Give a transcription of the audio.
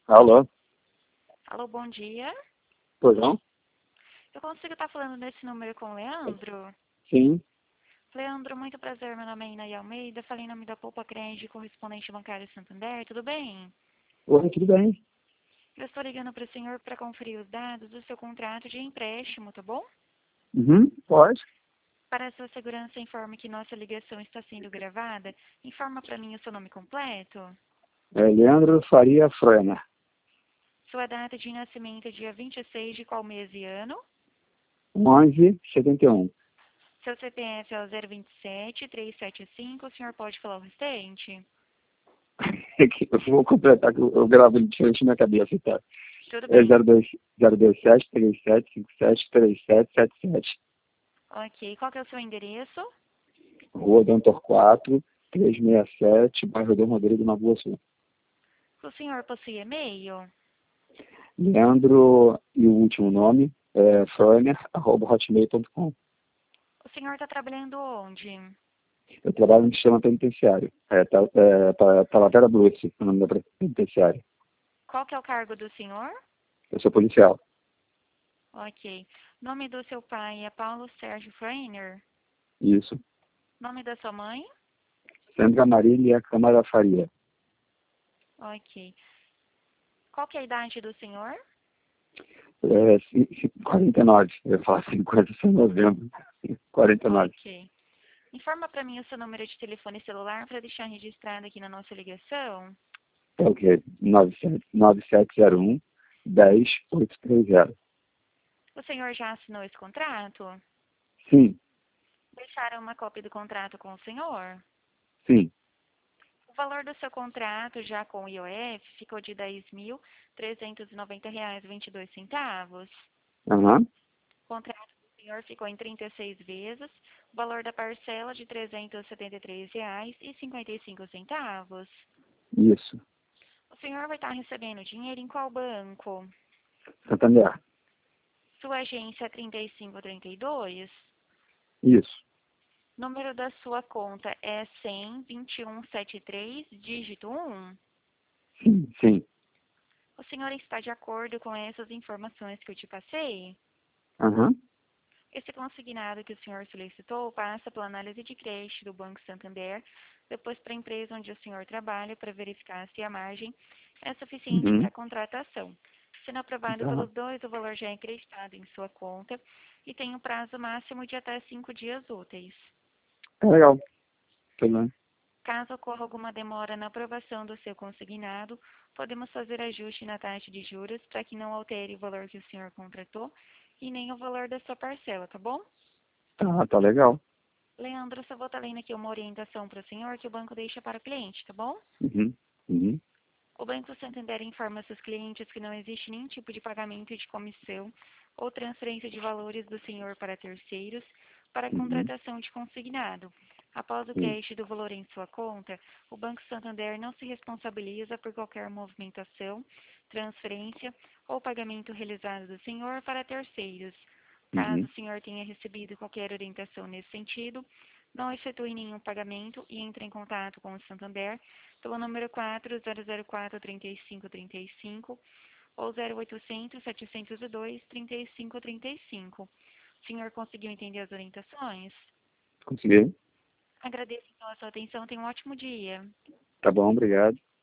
Alô? Alô, bom dia. Pois não? Eu consigo estar falando nesse número com o Leandro? Sim. Leandro, muito prazer. Meu nome é Inaí Almeida. Falei em nome da Poupa Crédito, correspondente bancário Santander. Tudo bem? Oi, tudo bem? Eu estou ligando para o senhor para conferir os dados do seu contrato de empréstimo, tá bom? Uhum, pode. Para a sua segurança, informe que nossa ligação está sendo gravada. Informa para mim o seu nome completo. Leandro Faria Froena, Sua data de nascimento é dia 26 de qual mês e ano? 1171. Seu CPF é o 027-375. O senhor pode falar o restante? Eu vou completar, que eu gravo ele diferente na cabeça, tá? Tudo É bem. 027 37 57 37 77. Ok. Qual que é o seu endereço? Rua Dom Torquato, 367, bairro Dom Rodrigo, na Boa Sul. O senhor possui e-mail? Leandro e o último nome é froener@hotmail.com. O senhor está trabalhando onde? Eu trabalho no sistema penitenciário. Talavera Bruce, o nome da penitenciária. Qual que é o cargo do senhor? Eu sou policial. Ok. Nome do seu pai é Paulo Sérgio Freiner? Isso. Nome da sua mãe? Sandra Marília Câmara Faria. Ok. Qual que é a idade do senhor? 49. Eu falo 50 de novembro. 49. Ok. Informa para mim o seu número de telefone celular para deixar registrado aqui na nossa ligação. É o quê? 9701 10830. O senhor já assinou esse contrato? Sim, Deixaram uma cópia do contrato com o senhor? sim. O valor do seu contrato, já com o IOF, ficou de R$ 10.390,22. Aham. O contrato do senhor ficou em 36 vezes. O valor da parcela de R$ 373,55. Isso. O senhor vai estar recebendo dinheiro em qual banco? Santander. Sua agência 3532? Isso. Número da sua conta é 100-2173, dígito 1. Sim, sim. O senhor está de acordo com essas informações que eu te passei? Aham. Esse consignado que o senhor solicitou passa pela análise de crédito do Banco Santander, depois para a empresa onde o senhor trabalha, para verificar se a margem é suficiente para Uhum. a contratação. Sendo aprovado Tá. pelos dois, o valor já é acreditado em sua conta e tem um prazo máximo de até 5 dias úteis. É legal. Tudo bem. Caso ocorra alguma demora na aprovação do seu consignado, podemos fazer ajuste na taxa de juros para que não altere o valor que o senhor contratou e nem o valor da sua parcela, tá bom? Tá legal. Leandro, só vou estar lendo aqui uma orientação para o senhor que o banco deixa para o cliente, tá bom? Uhum. Uhum. O Banco Santander informa seus clientes que não existe nenhum tipo de pagamento de comissão ou transferência de valores do senhor para terceiros para a Uhum. contratação de consignado. Após o Sim. cash do valor em sua conta, o Banco Santander não se responsabiliza por qualquer movimentação, transferência ou pagamento realizado do senhor para terceiros. Caso Uhum. o senhor tenha recebido qualquer orientação nesse sentido, não efetue nenhum pagamento e entre em contato com o Santander pelo número 4004-3535 ou 0800-702-3535. O senhor conseguiu entender as orientações? Consegui. Agradeço então a sua atenção. Tenha um ótimo dia. Tá bom, obrigado.